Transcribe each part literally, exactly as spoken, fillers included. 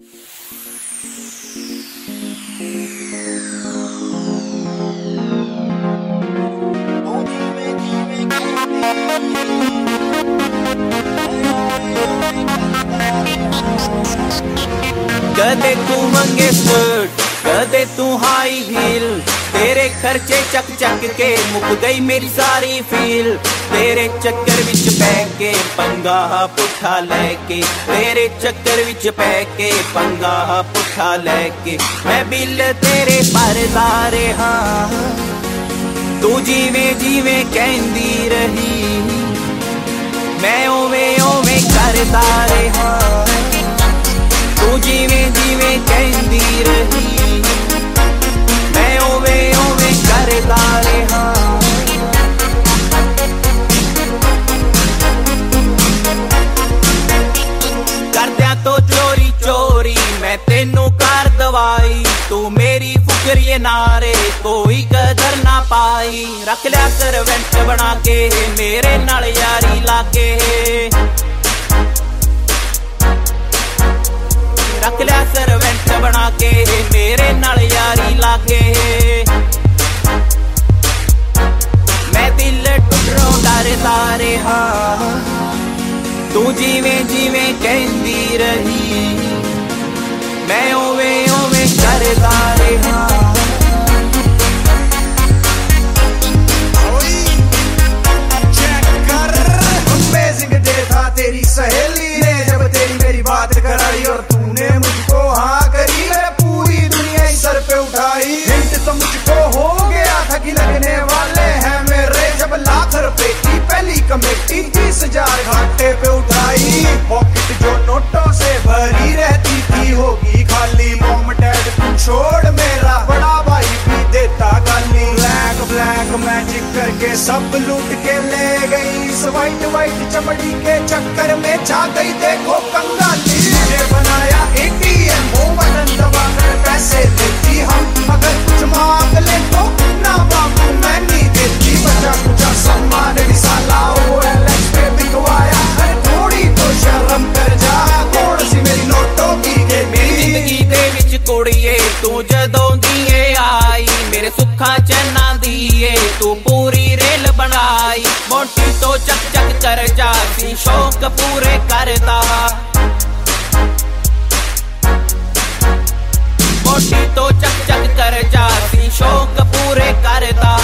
कदे तू मंगे स्कर्ट, कदे तू हाई हील, तेरे खर्चे चक चक के मुक गई मेरी सारी फील। तेरे चक्कर विच पै के पंगा पुठा लैके, तेरे चक्कर विच पै के पंगा पुठा लैके, मैं बिल तेरे भरदा रहा। तू जिवें जिवें कहंदी रही, मैं ओवें ओवें करदा रहा। तू जिवें जिवें कहंदी रही, मैं ओवें ओवें करदा रहा। करदियां तो चोरी चोरी मैं तेनू कर दवाई, तू मेरी फुकरी नारे कोई कदर ना पाई। रख लिया सर्वेंट बना के मेरे नाल यारी लाके, रख लिया सर्वेंट बना के मेरे नाल यारी लाके। मैं दिल टुटरों डरदा रहा, तू जिवें जिवें कहंदी रही, मैं ओवें ओवें करदा रहा। अमेजिंग डे था तेरी सहेली ने जब तेरी मेरी बात कराई, और तूने मुझको हाँ करी। मैं पूरी दुनिया ही सर पे उठाई, हिंट तो मुझको हो गया था कि लगने वाले हैं मेरे। जब लाख रुपए की पहली कमेटी तीस हजार घाटे पे उठाई, पॉकेट जो नोटों से भरी रहती थी होगी खाली। मॉम डैड तू छोड़ मेरा बड़ा भाई भी देता गाली। ब्लैक ब्लैक मैजिक करके सब लूट के ले गई, इस वाइट वाइट चमड़ी के चक्कर में छा गई देखो कंगाली। मुझे बनाया एटीएम वो बटन दबा कर पैसे देती हम, अगर कुछ मांग ले तो ना बाबू मैं नहीं देती। बचा कुचा सम्मान रिसाला ओ एल एक्स पे बिकवाया, अरे थोड़ी तो शर्म कर जा। कौन सी मेरी नोटों की के मेरी जिंदगी दे विच कोड़िए तू जदों दिए आई, मेरे सुखा चैना दिए तू पूरी रेल बनाई। मोटी तो चक चक कर जाती शौक पूरे करता, मोटी तो चक चक कर जाती शौक पूरे करता।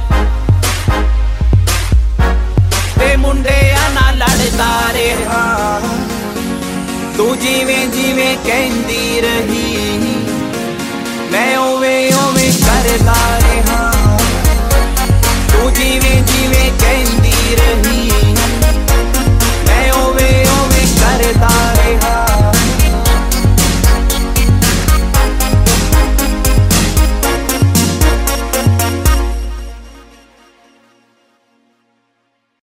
ते मुंडे ना लड़दा रहा, तू जिवें जिवें कहंदी रही, मैं ओवें ओवें करदा